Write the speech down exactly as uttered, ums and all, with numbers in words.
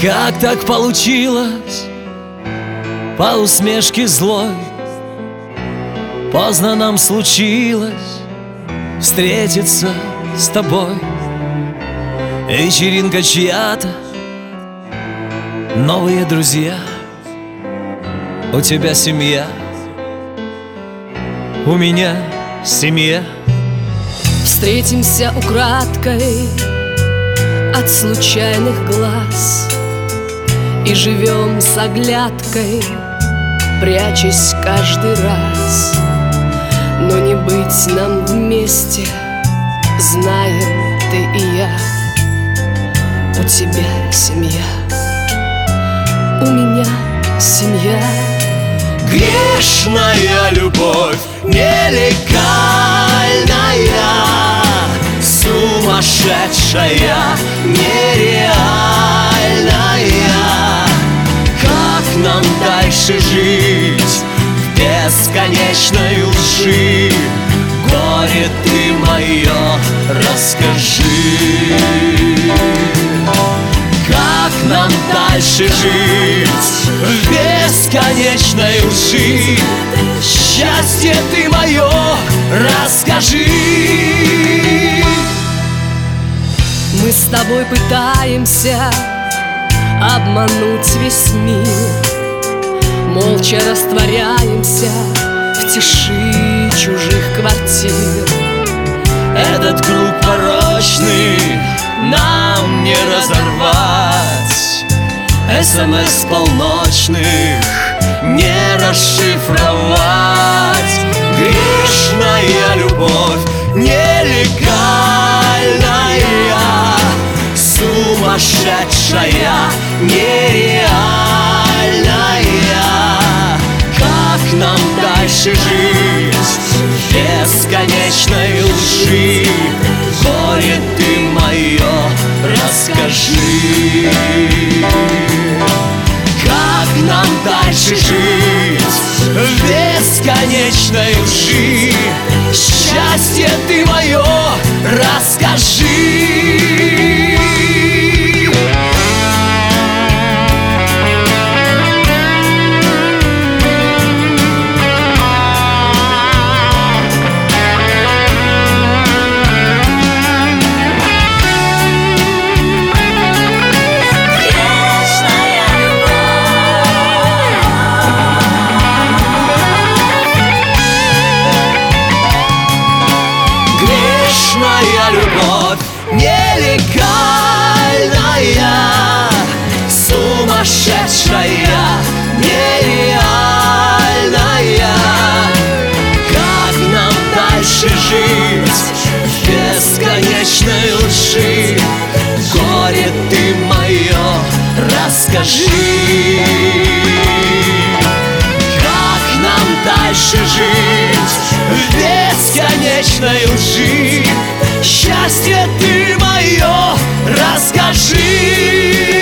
Как так получилось, по усмешке злой, поздно нам случилось встретиться с тобой. Вечеринка чья-то, новые друзья, у тебя семья, у меня семья. Встретимся украдкой от случайных глаз и живем с оглядкой, прячась каждый раз. Но не быть нам вместе, знаем ты и я. У тебя семья, у меня семья. Грешная любовь, нелегальная, сумасшедшая, нереальная. Как нам дальше жить в бесконечной лжи? Горе ты мое, расскажи. Как нам дальше жить в бесконечной лжи? Счастье ты мое, расскажи. Мы с тобой пытаемся обмануть весь мир, молча растворяемся в тиши чужих квартир. Этот круг порочный нам не разорвать, СМС полночных не расшифровать. Грешная любовь, нелегальная, сумасшедшая, нереальная. Как нам дальше жить в бесконечной лжи? Горе ты мое, расскажи. Как нам дальше жить в бесконечной лжи? Счастье ты мое, расскажи. Грешная любовь, нелегальная, сумасшедшая, нереальная. Как нам дальше жить в бесконечной лжи? Горе ты мое, расскажи. Как нам дальше жить в бесконечной лжи? Счастье ты мое, расскажи.